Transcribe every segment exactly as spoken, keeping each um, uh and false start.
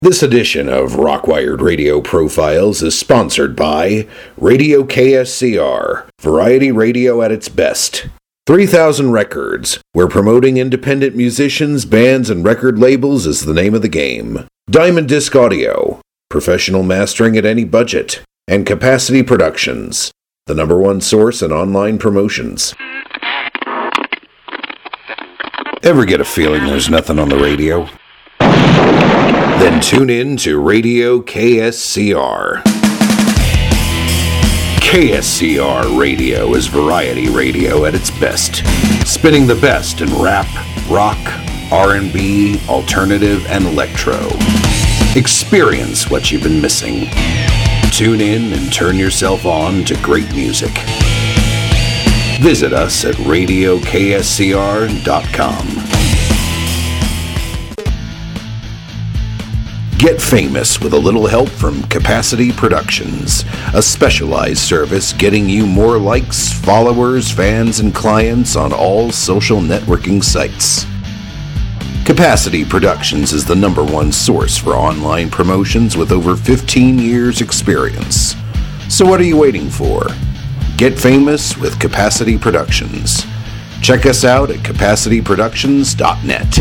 This edition of Rockwired Radio Profiles is sponsored by Radio K S C R, variety radio at its best. three thousand Records, where promoting independent musicians, bands, and record labels is the name of the game. Diamond Disc Audio, professional mastering at any budget. And Capacity Productions, the number one source in online promotions. Ever get a feeling there's nothing on the radio? Then tune in to Radio K S C R. K S C R Radio is variety radio at its best, spinning the best in rap, rock, R and B, alternative, and electro. Experience what you've been missing. Tune in and turn yourself on to great music. Visit us at radio k s c r dot com. Get famous with a little help from Capacity Productions, a specialized service getting you more likes, followers, fans, and clients on all social networking sites. Capacity Productions is the number one source for online promotions with over fifteen years experience. So what are you waiting for? Get famous with Capacity Productions. Check us out at capacity productions dot net.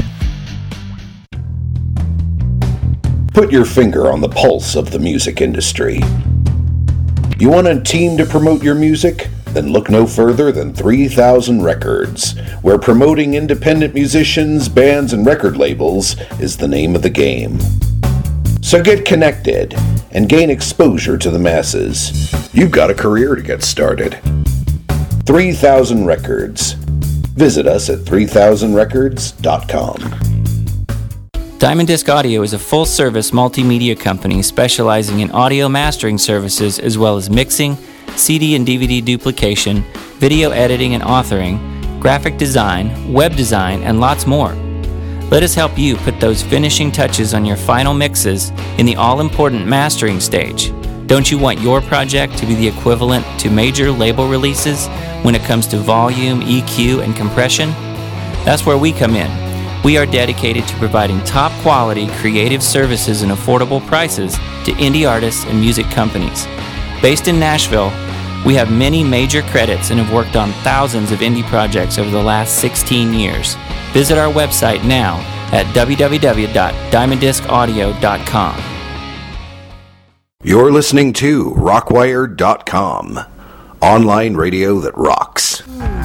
Put your finger on the pulse of the music industry. You want a team to promote your music? Then look no further than three thousand Records, where promoting independent musicians, bands, and record labels is the name of the game. So get connected and gain exposure to the masses. You've got a career to get started. three thousand Records. Visit us at three thousand records dot com. Diamond Disc Audio is a full-service multimedia company specializing in audio mastering services as well as mixing, C D and D V D duplication, video editing and authoring, graphic design, web design, and lots more. Let us help you put those finishing touches on your final mixes in the all-important mastering stage. Don't you want your project to be the equivalent to major label releases when it comes to volume, E Q, and compression? That's where we come in. We are dedicated to providing top-quality creative services and affordable prices to indie artists and music companies. Based in Nashville, we have many major credits and have worked on thousands of indie projects over the last sixteen years. Visit our website now at w w w dot diamond disc audio dot com. You're listening to rockwired dot com, online radio that rocks.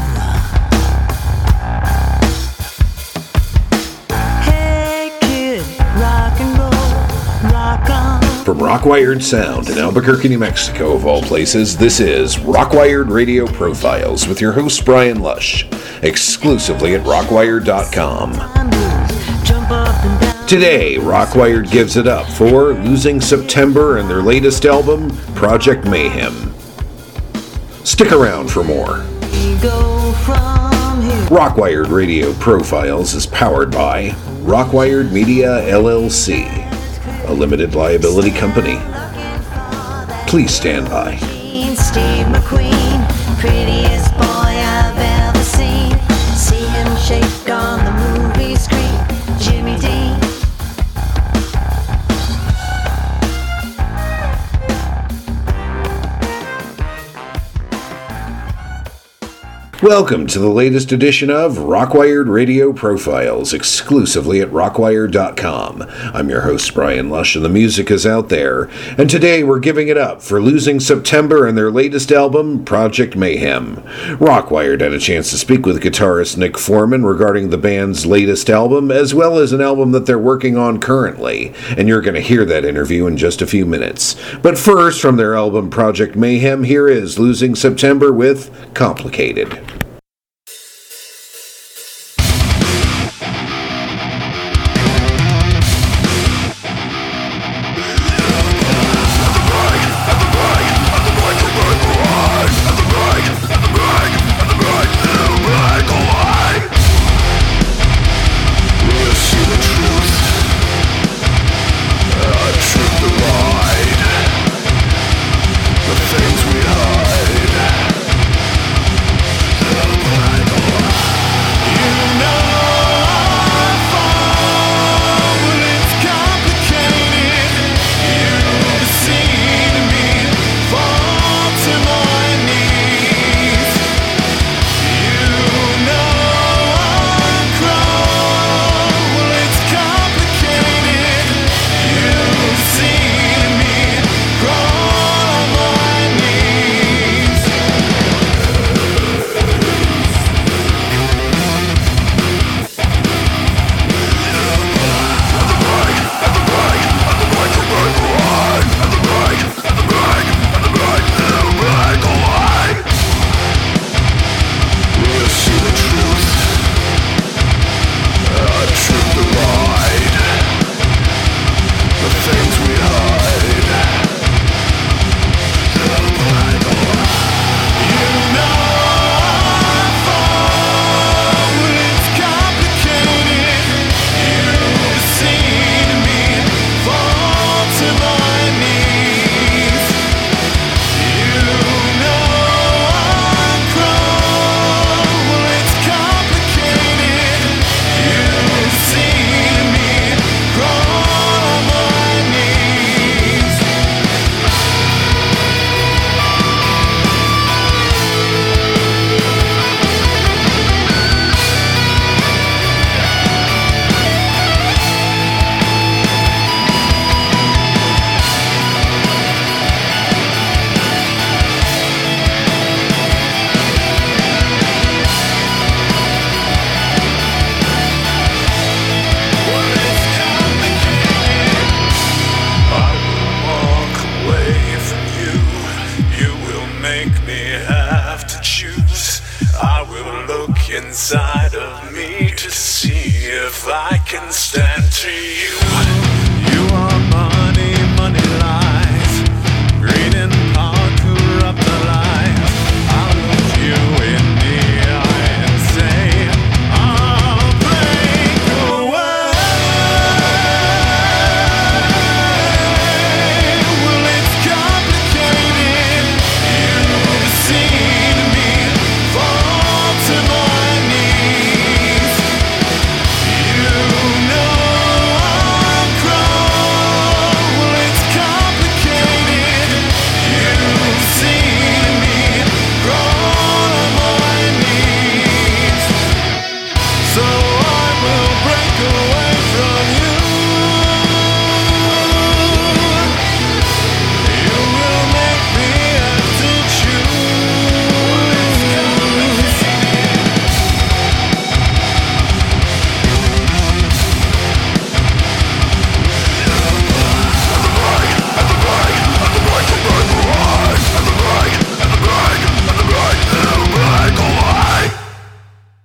From Rockwired Sound in Albuquerque, New Mexico, of all places, this is Rockwired Radio Profiles with your host, Brian Lush, exclusively at rockwired dot com. Today, Rockwired gives it up for Losing September and their latest album, Project Mayhem. Stick around for more. Rockwired Radio Profiles is powered by Rockwired Media, L L C, a limited liability company. Please stand by. Steve McQueen, prettiest boy I've ever seen. See him shake on the movie screen. Jimmy Dean. Welcome to the latest edition of Rockwired Radio Profiles, exclusively at rockwired dot com. I'm your host, Brian Lush, and the music is out there. And today we're giving it up for Losing September and their latest album, Project Mayhem. Rockwired had a chance to speak with guitarist Nick Foreman regarding the band's latest album, as well as an album that they're working on currently. And you're going to hear that interview in just a few minutes. But first, from their album Project Mayhem, here is Losing September with Complicated. Things we hide,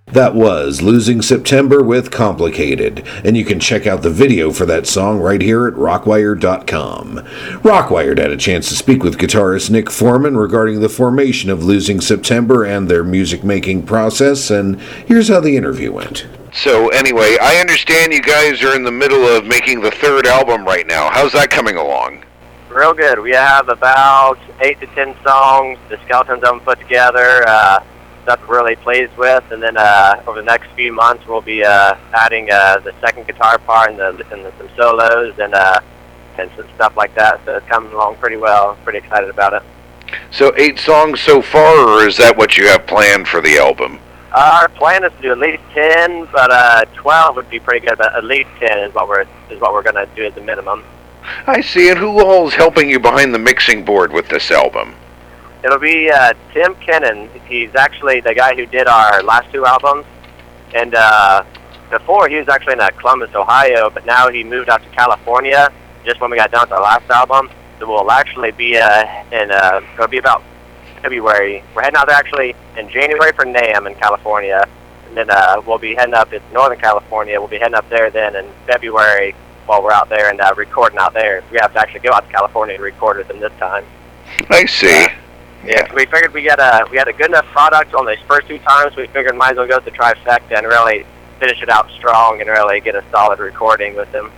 That was Losing September with Complicated, and you can check out the video for that song right here at Rockwired dot com. Rockwired had a chance to speak with guitarist Nick Foreman regarding the formation of Losing September and their music-making process, and here's how the interview went. So anyway, I understand you guys are in the middle of making the third album right now. How's that coming along? Real good. We have about eight to ten songs. The skeletons of them put together. Uh, stuff we're really pleased with, and then uh, over the next few months we'll be uh, adding uh, the second guitar part and, the, and the, some solos and uh, and some stuff like that. So it's coming along pretty well. Pretty excited about it. So eight songs so far, or is that what you have planned for the album? Uh, our plan is to do at least ten, but uh, twelve would be pretty good. But at least ten is what we're is what we're going to do as a minimum. I see. And who all is helping you behind the mixing board with this album? It'll be uh, Tim Kennan. He's actually the guy who did our last two albums. And uh, before, he was actually in uh, Columbus, Ohio, but now he moved out to California just when we got done with our last album. So we'll actually be uh, in, uh, it'll be about February. We're heading out there actually in January for NAMM in California. And then uh, we'll be heading up in Northern California. We'll be heading up there then in February while we're out there and uh, recording out there. We have to actually go out to California and record with them this time. I see. Yeah, we figured we got a we had a good enough product on these first two times. We figured might as well go to the trifecta and really finish it out strong and really get a solid recording with them.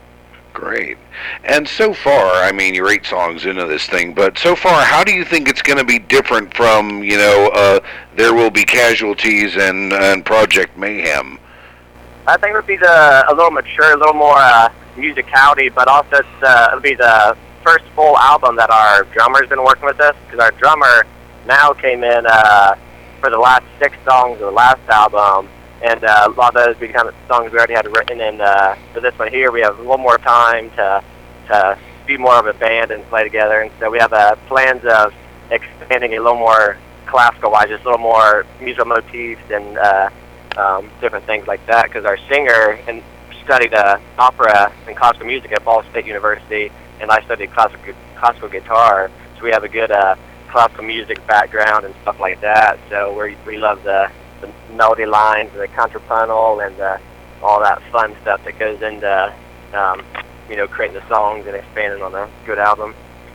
Great. And so far, I mean, you're eight songs into this thing, but so far, how do you think it's going to be different from, you know, uh, There Will Be Casualties and, and Project Mayhem? I think it would be the a little mature, a little more uh, musicality, but also it's, uh, it'll be the first full album that our drummer's been working with us, because our drummer now came in uh, for the last six songs of the last album, and uh, a lot of those become songs we already had written, and uh, for this one here we have a little more time to to be more of a band and play together, and so we have uh, plans of expanding a little more classical-wise, just a little more musical motifs and uh, um, different things like that, because our singer and studied uh, opera and classical music at Ball State University, and I studied classical classical guitar, so we have a good uh, classical music background and stuff like that. So we we love the, the melody lines, the contrapuntal, and uh, all that fun stuff that goes into um, you know creating the songs and expanding on a good album.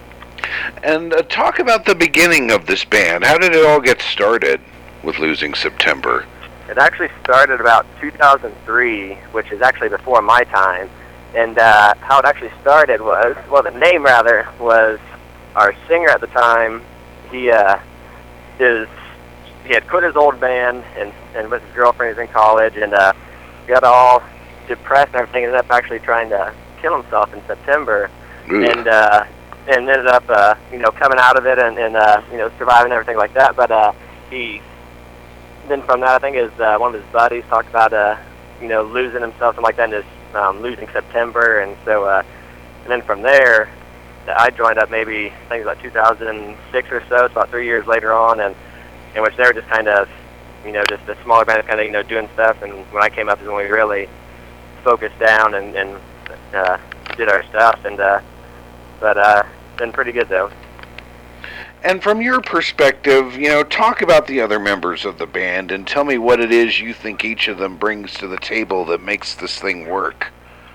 And uh, talk about the beginning of this band. How did it all get started with Losing September? It actually started about two thousand three, which is actually before my time. And uh, how it actually started was, well, the name rather, was our singer at the time. He uh, is he had quit his old band and and with his girlfriend, he was in college, and uh, got all depressed and everything. Ended up actually trying to kill himself in September, Ooh. and uh, and ended up uh, you know coming out of it and, and uh, you know surviving and everything like that. But uh, he then from that, I think his uh, one of his buddies talked about uh, you know losing himself and like that. And his, Um, losing September, and so, uh, and then from there, I joined up maybe I think it was about two thousand six or so. It's about three years later on, and in which they were just kind of, you know, just a smaller band, kind of, you know, doing stuff. And when I came up is when we really focused down and and uh, did our stuff. And uh, but uh, been pretty good though. And from your perspective, you know, talk about the other members of the band and tell me what it is you think each of them brings to the table that makes this thing work.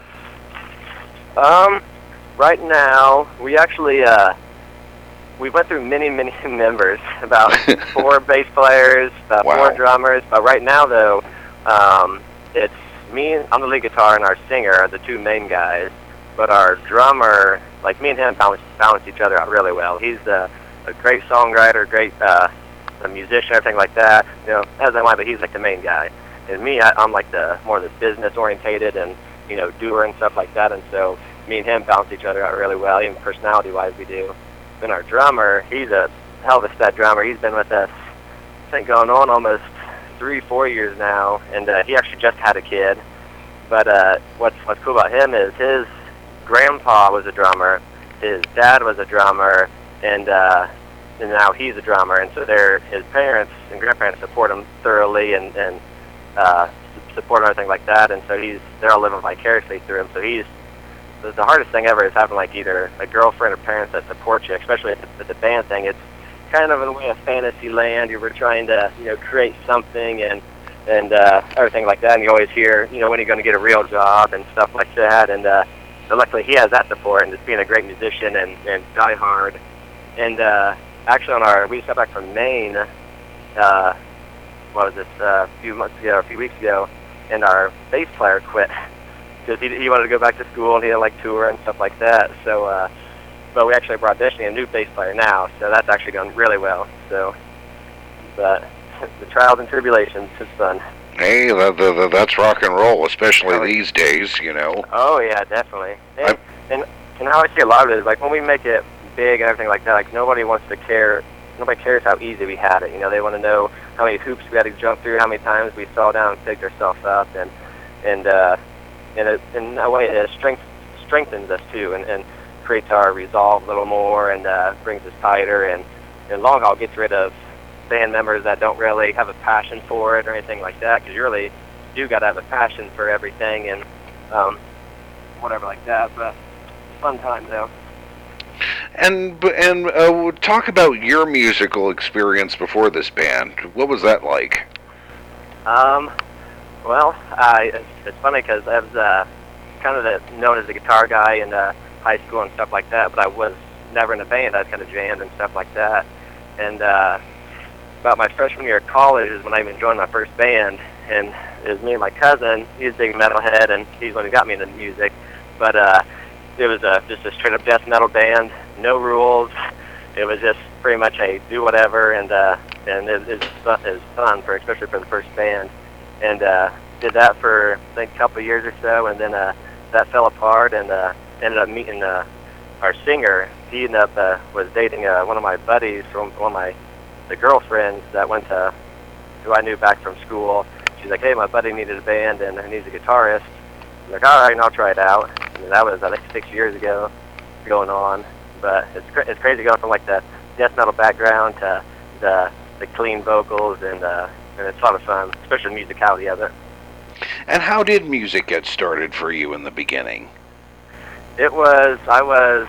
Um, right now, we actually, uh, we went through many, many members, about four bass players, about Wow. four drummers, but right now, though, um, it's me, I'm the lead guitar, and our singer are the two main guys, but our drummer, like me and him balance, balance each other out really well. He's the a great songwriter, great uh, a musician, everything like that. You know, as I want, but he's like the main guy. And me, I, I'm like the more the business orientated and you know doer and stuff like that. And so me and him balance each other out really well, even personality wise we do. Then our drummer, he's a hell of a stud drummer. He's been with us, I think, going on almost three, four years now, and uh, he actually just had a kid. But uh, what's what's cool about him is his grandpa was a drummer, his dad was a drummer, and uh, and now he's a drummer, and so they're his parents and grandparents support him thoroughly and and uh, support him, everything like that, and so he's they're all living vicariously through him. So he's the, the hardest thing ever is having like either a girlfriend or parents that support you, especially with the, with the band thing. It's kind of in a way of fantasy land. You were trying to you know create something and and uh, everything like that. And you always hear, you know, when are you going to get a real job and stuff like that. And uh, but luckily he has that support, and just being a great musician and, and die hard. And uh, actually on our, we just got back from Maine, uh, what was this, uh, a few months ago, or a few weeks ago, and our bass player quit because he, he wanted to go back to school and he didn't like tour and stuff like that. So, uh, but we actually are auditioning a new bass player now, so that's actually going really well. So, but the trials and tribulations, it's fun. Hey, that, that, that's rock and roll, especially oh, these days, you know. Oh, yeah, definitely. And, and, and how I see a lot of it is, like, when we make it big and everything like that, like, nobody wants to care, nobody cares how easy we had it. You know, they want to know how many hoops we had to jump through, how many times we fell down and picked ourselves up, and, and, uh, and it, in a way, it strength, strengthens us, too, and, and creates our resolve a little more, and uh, brings us tighter, and, and long haul gets rid of band members that don't really have a passion for it or anything like that, because you really do got to have a passion for everything and um, whatever like that. But fun time though. And and uh, talk about your musical experience before this band. What was that like? Um, well, I it's, it's funny because I was uh, kind of the, known as a guitar guy in uh, high school and stuff like that, but I was never in a band. I was kind of jammed and stuff like that, and. Uh, About my freshman year of college is when I even joined my first band, and it was me and my cousin. He's a big metalhead, and he's the one who got me into music. But uh, it was a, just a straight-up death metal band, no rules. It was just pretty much a do whatever, and uh, and it, it, was fun, it was fun, for especially for the first band. And uh, did that for I think a couple of years or so, and then uh, that fell apart, and uh, ended up meeting uh, our singer. He ended up uh, was dating uh, one of my buddies from one of my the girlfriends that went to, who I knew back from school. She's like, hey, my buddy needed a band and he needs a guitarist. I'm like, all right, and I'll try it out. And that was, I think, six years ago going on. But it's cra- it's crazy going from, like, the death metal background to the the clean vocals, and uh, and it's a lot of fun, especially the musicality of it. And how did music get started for you in the beginning? It was, I was,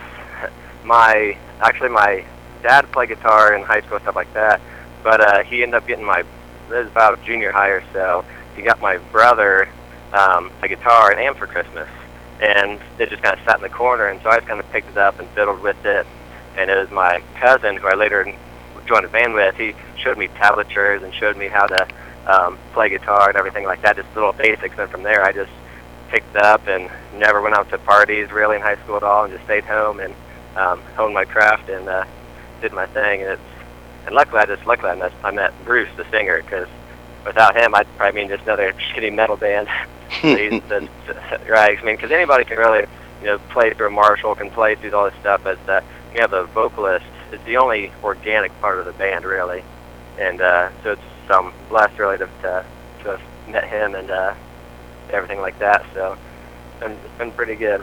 my, actually my, dad played guitar in high school and stuff like that, but uh, he ended up getting my, it was about junior high or so, he got my brother um, a guitar and amp for Christmas, and it just kind of sat in the corner, and so I just kind of picked it up and fiddled with it, and it was my cousin, who I later joined a band with. He showed me tablatures and showed me how to um, play guitar and everything like that, just little basics, and from there I just picked it up and never went out to parties really in high school at all, and just stayed home and um, honed my craft and uh, did my thing. And it's and luckily I just luckily I met, I met Bruce, the singer, because without him I'd probably mean just another shitty metal band. He's the, right? I mean, because anybody can really, you know, play through a Marshall, can play through all this stuff, but uh, you have the vocalist. It's the only organic part of the band, really, and uh, so it's um, blessed really to, to to have met him and uh, everything like that. So it's been, it's been pretty good.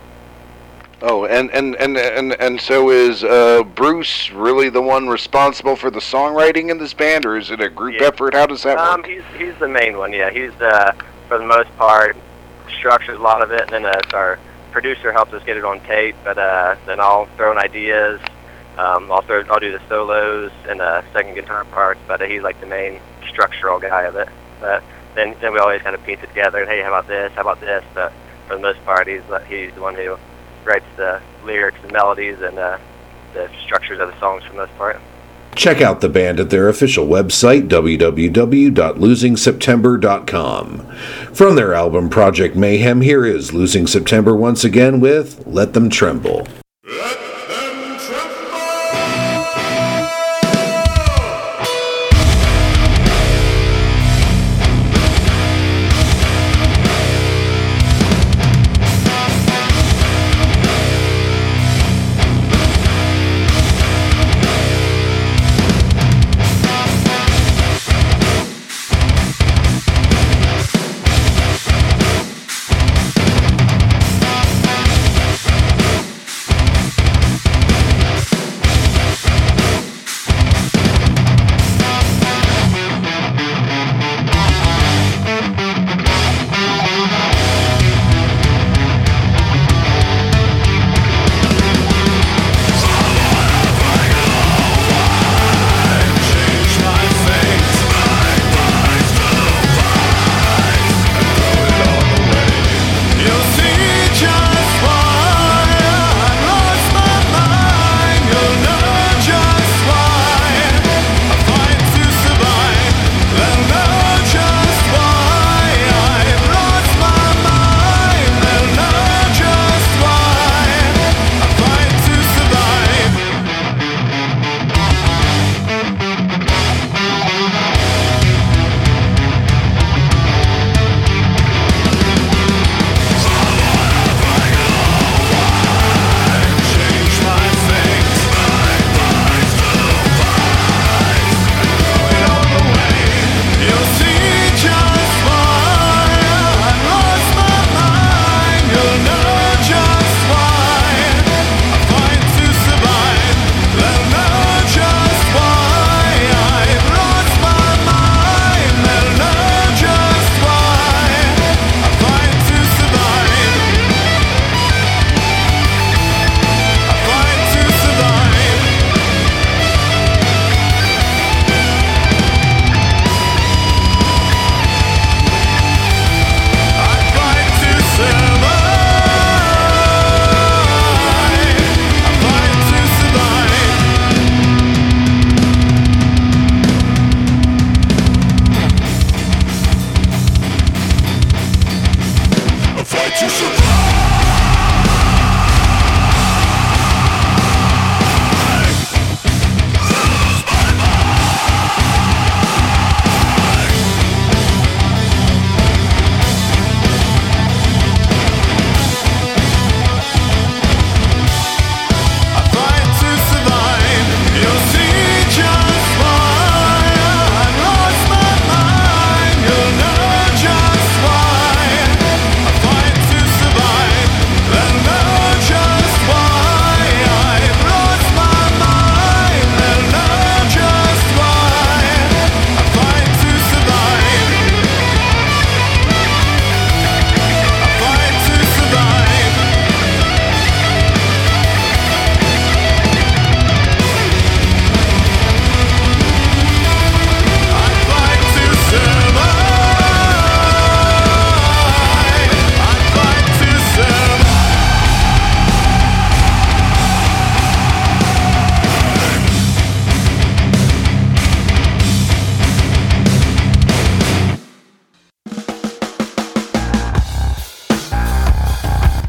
Oh, and and, and, and, and so is uh, Bruce really the one responsible for the songwriting in this band, or is it a group yeah. effort? How does that um, work? He's, he's the main one, yeah. He's, uh, for the most part, structures a lot of it, and then uh, our producer helps us get it on tape, but uh, then I'll throw in ideas. Um, I'll, throw, I'll do the solos and the second guitar parts, but uh, he's like the main structural guy of it. But then, then we always kind of piece it together, and hey, how about this, how about this? But for the most part, he's, he's the one who writes the lyrics and melodies and uh, the structures of the songs for the most part. Check out the band at their official website, w w w dot losing september dot com. From their album Project Mayhem, here is Losing September once again with Let Them Tremble.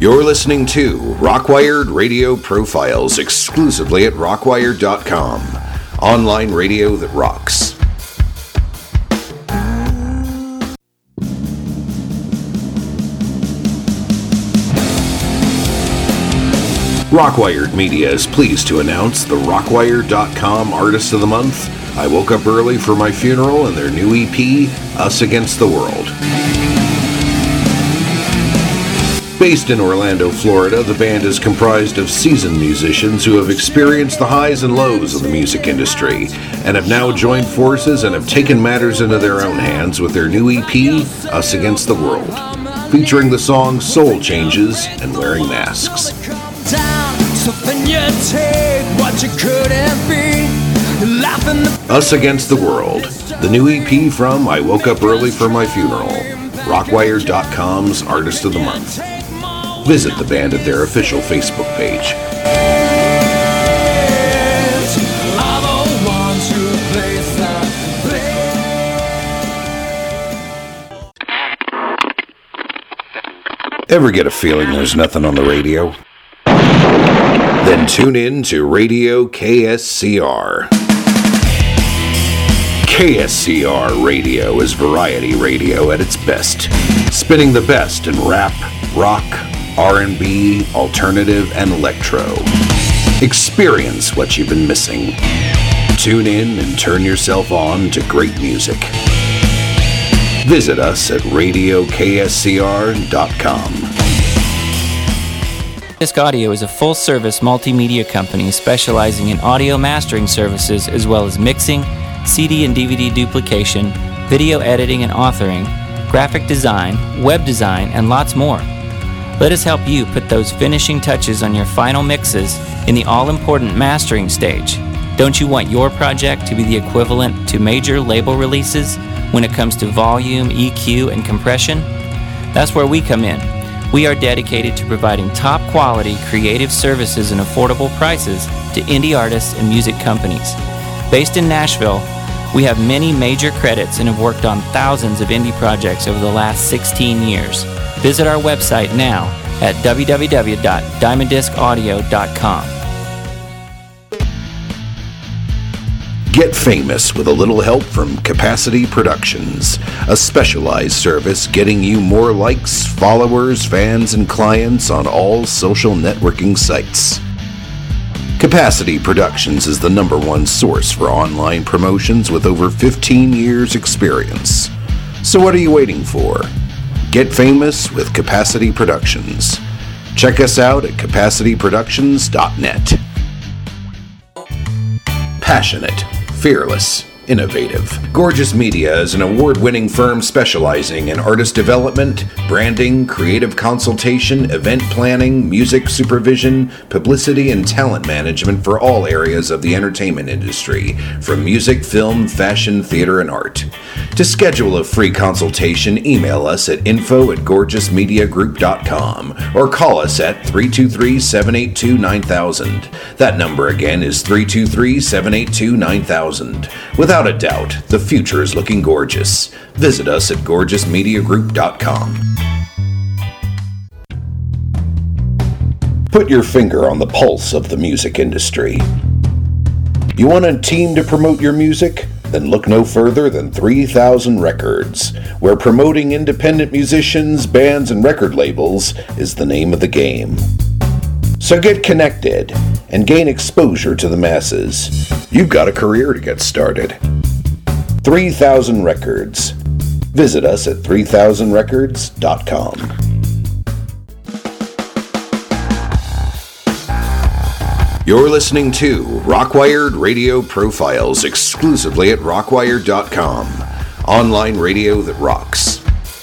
You're listening to Rockwired Radio Profiles exclusively at rockwired dot com. Online radio that rocks. Rockwired Media is pleased to announce the rockwired dot com Artist of the Month, I Woke Up Early for My Funeral, and their new E P, Us Against the World. Based in Orlando, Florida, the band is comprised of seasoned musicians who have experienced the highs and lows of the music industry and have now joined forces and have taken matters into their own hands with their new E P, Us Against the World, featuring the songs Soul Changes and Wearing Masks. Us Against the World, the new E P from I Woke Up Early for My Funeral, rockwired dot com's Artist of the Month. Visit the band at their official Facebook page. Ever get a feeling there's nothing on the radio? Then tune in to Radio K S C R. K S C R Radio is variety radio at its best, spinning the best in rap, rock, R and B, alternative, and electro. Experience what you've been missing. Tune in and turn yourself on to great music. Visit us at radio k s c r dot com. Disc Audio is a full-service multimedia company specializing in audio mastering services as well as mixing, C D and D V D duplication, video editing and authoring, graphic design, web design, and lots more. Let us help you put those finishing touches on your final mixes in the all-important mastering stage. Don't you want your project to be the equivalent to major label releases when it comes to volume, E Q, and compression? That's where we come in. We are dedicated to providing top-quality creative services and affordable prices to indie artists and music companies. Based in Nashville, we have many major credits and have worked on thousands of indie projects over the last sixteen years. Visit our website now at w w w dot diamond disc audio dot com. Get famous with a little help from Capacity Productions, a specialized service getting you more likes, followers, fans, and clients on all social networking sites. Capacity Productions is the number one source for online promotions with over fifteen years experience. So what are you waiting for? Get famous with Capacity Productions. Check us out at capacity productions dot net. Passionate, fearless, innovative. Gorgeous Media is an award-winning firm specializing in artist development, branding, creative consultation, event planning, music supervision, publicity, and talent management for all areas of the entertainment industry, from music, film, fashion, theater, and art. To schedule a free consultation, email us at info at gorgeous media group dot com or call us at three two three, seven eight two, nine thousand. That number again is three two three, seven eight two, nine thousand. Without a doubt, the future is looking gorgeous. Visit us at gorgeous media group dot com. Put your finger on the pulse of the music industry. You want a team to promote your music? Then look no further than three thousand Records, where promoting independent musicians, bands, and record labels is the name of the game. So get connected and gain exposure to the masses. You've got a career to get started. three thousand Records. Visit us at three thousand records dot com. You're listening to Rockwired Radio Profiles exclusively at rockwired dot com. Online radio that rocks.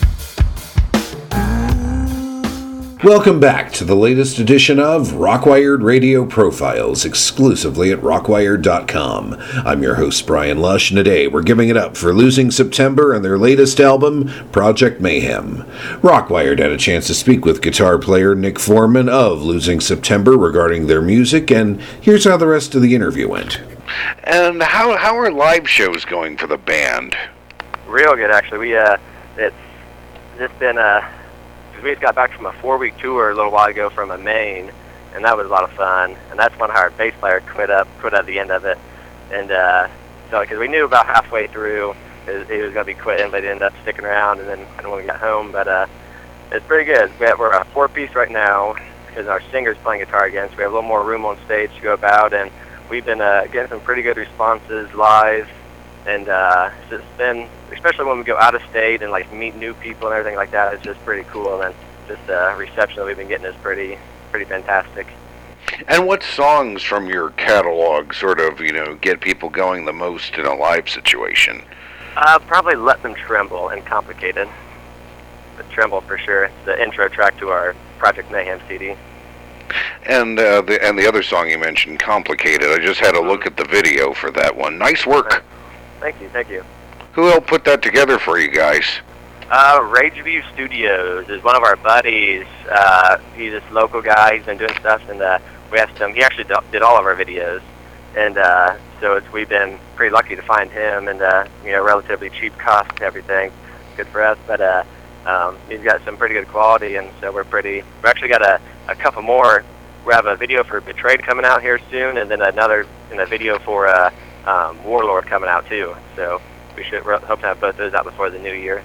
Welcome back to the latest edition of Rockwired Radio Profiles, exclusively at rockwired dot com. I'm your host, Brian Lush, and today we're giving it up for Losing September and their latest album, Project Mayhem. Rockwired had a chance to speak with guitar player Nick Foreman of Losing September regarding their music, and here's how the rest of the interview went. And how how are live shows going for the band? Real good, actually. We uh, it's just been uh. we just got back from a four-week tour a little while ago from a Maine, and that was a lot of fun. And that's when our bass player quit up, quit at the end of it. And uh, so, because we knew about halfway through he was going to be quitting, but he ended up sticking around. And then and when we got home, but uh, it's pretty good. We have, we're a four-piece right now because our singer's playing guitar again, so we have a little more room on stage to go about. And we've been uh, getting some pretty good responses live. And uh, it's just been, especially when we go out of state and like meet new people and everything like that, it's just pretty cool. And just the uh, reception that we've been getting is pretty, pretty fantastic. And what songs from your catalog sort of, you know, get people going the most in a live situation? Uh, probably Let Them Tremble and Complicated. But Tremble for sure. It's the intro track to our Project Mayhem C D. And uh, the and the other song you mentioned, Complicated. I just had a look at the video for that one. Nice work. Thank you, thank you. Who helped put that together for you guys? Uh, Rageview Studios is one of our buddies. Uh, he's this local guy. He's been doing stuff, and uh, we asked him. He actually do, did all of our videos, and uh, so it's, we've been pretty lucky to find him, and uh, you know, relatively cheap cost and everything. Good for us, but uh, um, he's got some pretty good quality, and so we're pretty. We actually got a, a couple more. We have a video for Betrayed coming out here soon, and then another in a video for. Uh, Um, Warlord coming out too, so we should re- hope to have both those out before the new year.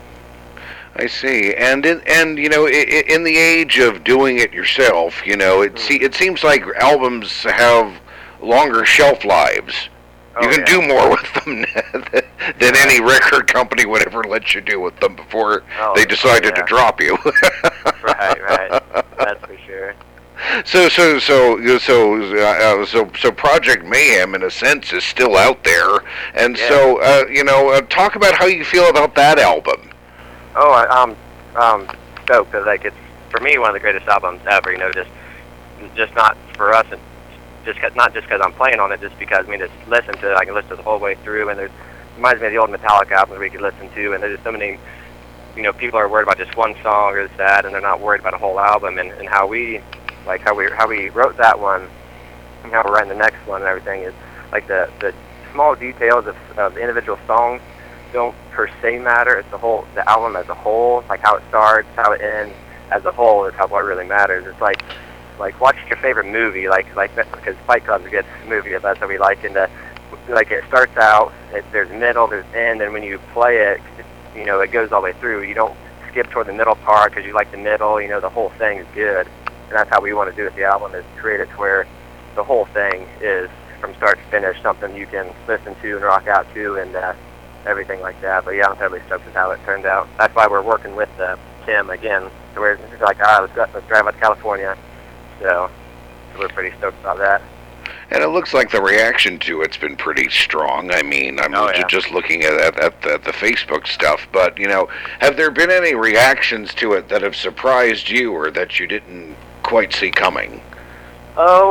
I see, and in, and you know, in, in the age of doing it yourself, you know, it see, it seems like albums have longer shelf lives. Oh, you can yeah. do more with them than any record company would ever let you do with them before oh, they decided yeah. to drop you. right, right, that's for sure. So, so, so, so, uh, so, so, Project Mayhem, in a sense, is still out there, and yeah. so, uh, you know, uh, talk about how you feel about that album. Oh, I, I'm, um, stoked because like it's for me one of the greatest albums ever. You know, just, just not for us, and just cause, not just because I'm playing on it, just because I mean, just listen to it. I can listen to the whole way through, and there's reminds me of the old Metallica albums we could listen to, and there's just so many. You know, people are worried about just one song or that, and they're not worried about a whole album, and, and how we. Like how we how we wrote that one, and how we're writing the next one, and everything is like the the small details of, of the individual songs don't per se matter. It's the whole the album as a whole, like how it starts, how it ends, as a whole is how what really matters. It's like like watching your favorite movie, like like because Fight Club's a good movie, that's what we like. And the, like it starts out, it, there's middle, there's end, and when you play it, you know it goes all the way through. You don't skip toward the middle part because you like the middle. You know the whole thing is good. And that's how we want to do it with the album, is create it to where the whole thing is, from start to finish, something you can listen to and rock out to and uh, everything like that. But yeah, I'm totally stoked with how it turned out. That's why we're working with uh, Tim again. So we're like, all right, let's, go, let's drive out to California. So, so we're pretty stoked about that. And it looks like the reaction to it's been pretty strong. I mean, I'm oh, yeah. just looking at, at, at, the, at the Facebook stuff. But, you know, have there been any reactions to it that have surprised you or that you didn't quite see coming? Oh,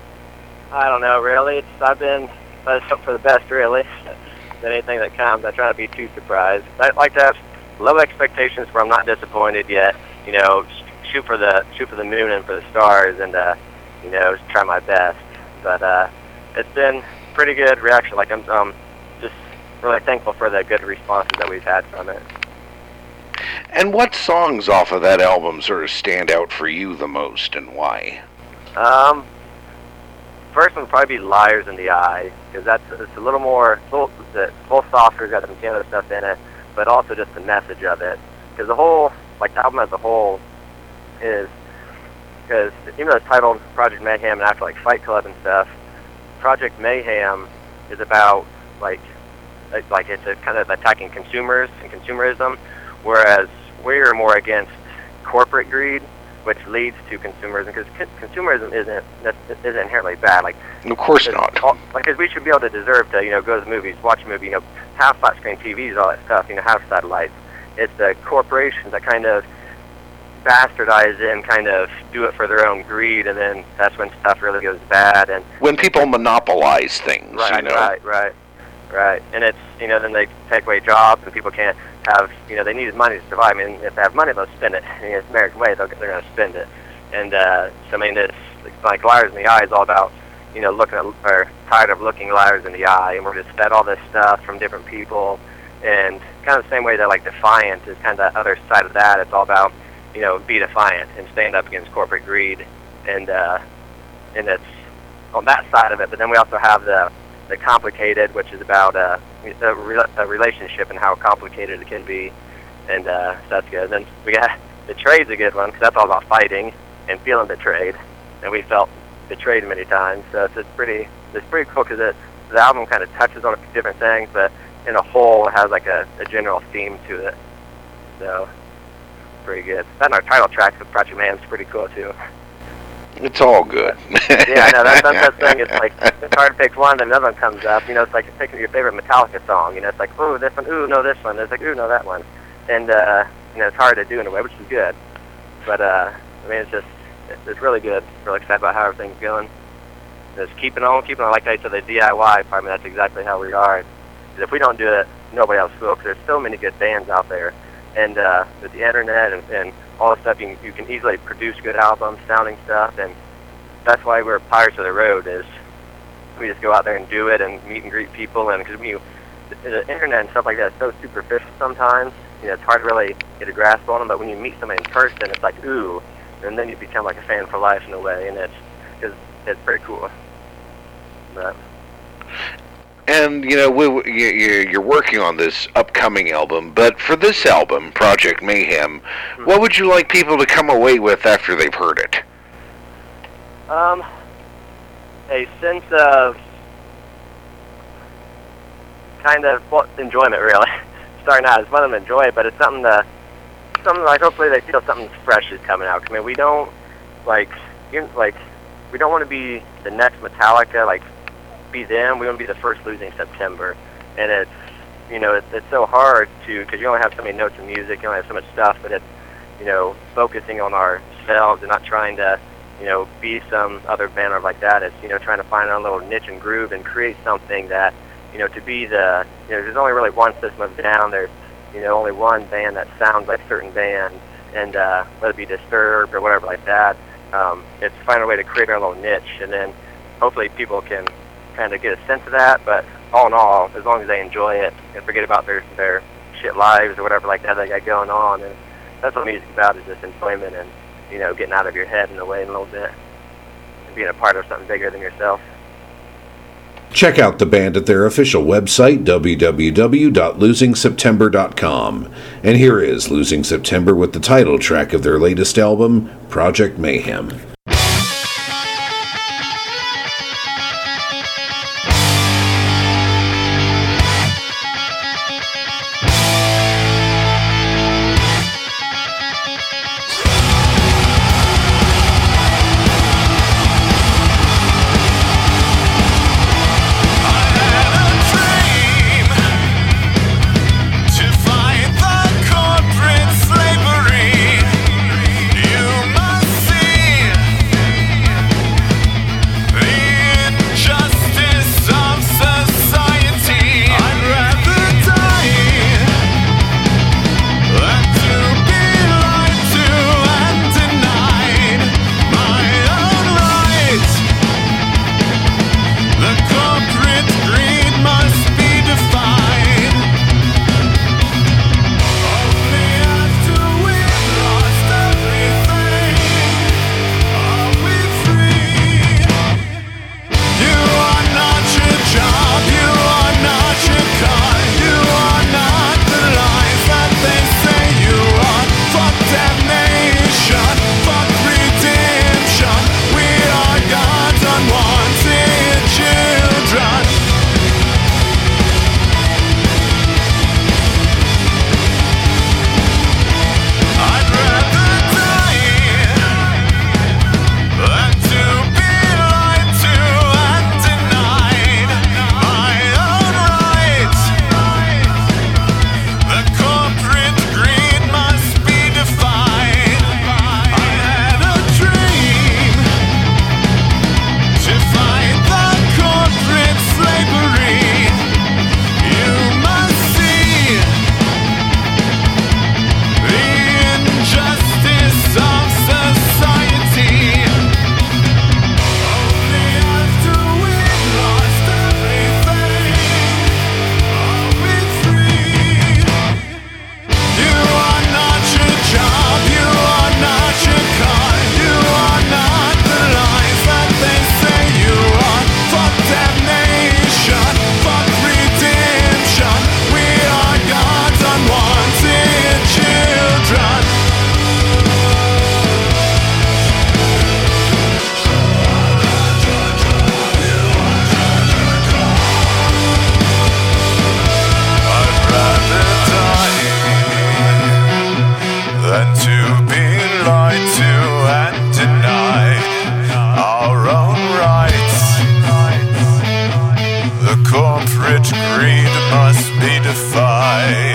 I don't know, really. It's, I've been, I just hope for the best, really. Than anything that comes, I try not to be too surprised. I like to have low expectations where I'm not disappointed yet. You know, shoot for the shoot for the moon and for the stars, and uh, you know, try my best. But uh, it's been pretty good reaction. Like I'm um, just really thankful for the good responses that we've had from it. And what songs off of that album sort of stand out for you the most, and why? Um, first one would probably be "Liars in the Eye," because that's it's a little more, a little, it's a little softer, got some piano stuff in it, but also just the message of it. Because the whole, like the album as a whole, is because even though it's titled Project Mayhem and after like Fight Club and stuff, Project Mayhem is about like, like, like it's a kind of attacking consumers and consumerism. Whereas we're more against corporate greed, which leads to consumerism, because consumerism isn't isn't inherently bad. Like, of course not. All, like, because we should be able to deserve to, you know, go to the movies, watch a movie, you know, have flat screen T Vs, all that stuff, you know, have satellites. It's the corporations that kind of bastardize it and kind of do it for their own greed, and then that's when stuff really goes bad. And when people monopolize things, right, you know. Right, right, right. And it's, you know, then they take away jobs, and people can't have, you know, they need money to survive. I mean, if they have money, they'll spend it. I mean, it's American way, they're, they're going to spend it. And uh, so, I mean, it's like Liars in the Eye is all about, you know, looking at, or tired of looking liars in the eye, and we're just fed all this stuff from different people. And kind of the same way that, like, Defiant is kind of the other side of that. It's all about, you know, be defiant and stand up against corporate greed, and uh, and it's on that side of it. But then we also have the the complicated, which is about uh, a, re- a relationship and how complicated it can be, and uh, so that's good. And then we got the trade's a good one because that's all about fighting and feeling betrayed, and we felt betrayed many times. So it's, it's pretty it's pretty cool because it the album kind of touches on a few different things, but in a whole it has like a, a general theme to it. So pretty good. Then our title track with Project Mayhem's pretty cool too. It's all good. Yeah, I know. That's, that's that thing. It's like it's hard to pick one, and another one comes up. You know, it's like picking your favorite Metallica song. You know, it's like, ooh, this one. Ooh, no, this one. It's like, ooh, no, that one. And uh, you know, it's hard to do in a way, which is good. But uh, I mean, it's just it's, it's really good. Really excited about how everything's going. Just keeping on, keeping on. Like I said, the D I Y part. I mean, that's exactly how we are. Because if we don't do it, nobody else will. Because there's so many good bands out there, and uh, with the internet and, and all the stuff, you can, you can easily produce good albums, sounding stuff, and that's why we're Pirates of the Road. Is we just go out there and do it and meet and greet people, and because you the, the internet and stuff like that is so superficial sometimes. You know, it's hard to really get a grasp on them. But when you meet somebody in person, it's like ooh, and then you become like a fan for life in a way, and it's it's, it's pretty cool. But. And, you know, we, you, you're working on this upcoming album, but for this album, Project Mayhem, mm-hmm. what would you like people to come away with after they've heard it? Um, a sense of kind of, well, enjoyment, really. Starting out, it's fun to enjoy it, but it's something to, something like, hopefully they feel something fresh is coming out. I mean, we don't, like, you're, like, we don't want to be the next Metallica, like, be them. We want to be the first Losing September, and it's you know it's, it's so hard to because you only have so many notes of music, you only have so much stuff, but it's you know focusing on ourselves and not trying to you know be some other band or like that. It's you know trying to find our little niche and groove and create something that you know to be the you know there's only really one System of a Down. There's you know only one band that sounds like certain bands, and uh, whether it be Disturbed or whatever like that. Um, it's find a way to create our little niche, and then hopefully people can kind of get a sense of that, but all in all, as long as they enjoy it and forget about their their shit lives or whatever like that they got going on, and that's what music's about, is just enjoyment and you know getting out of your head in a way in a little bit and being a part of something bigger than yourself. Check out the band at their official website, w w w dot losing september dot com. And here is Losing September with the title track of their latest album, Project Mayhem. You must see right. The corporate greed must be defied.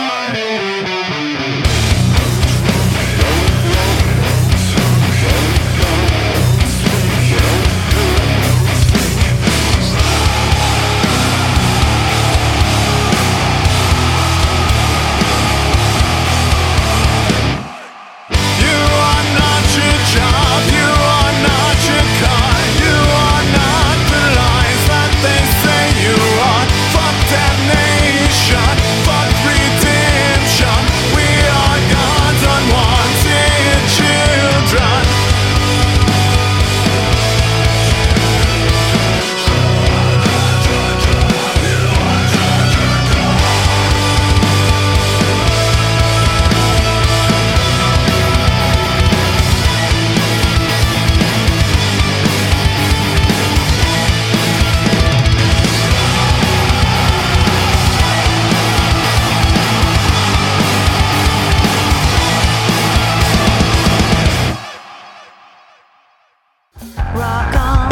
Rock on,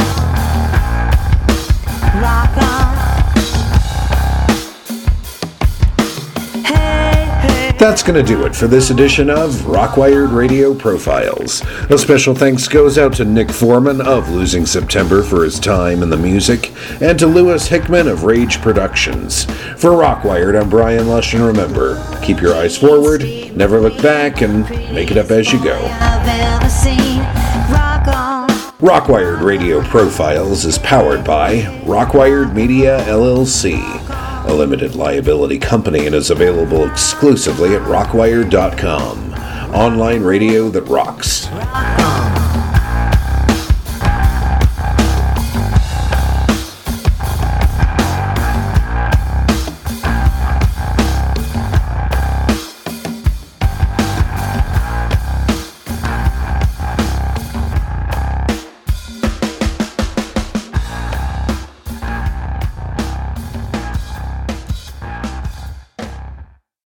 rock on. Hey, hey. That's going to do it for this edition of Rockwired Radio Profiles. A special thanks goes out to Nick Foreman of Losing September for his time in the music, and to Lewis Hickman of Rage Productions. For Rockwired, I'm Brian Lush, and remember, keep your eyes forward, never look back, and make it up as you go. I've ever seen. Rock on. Rockwired Radio Profiles is powered by Rockwired Media, L L C, a limited liability company, and is available exclusively at rockwired dot com. Online radio that rocks. Rock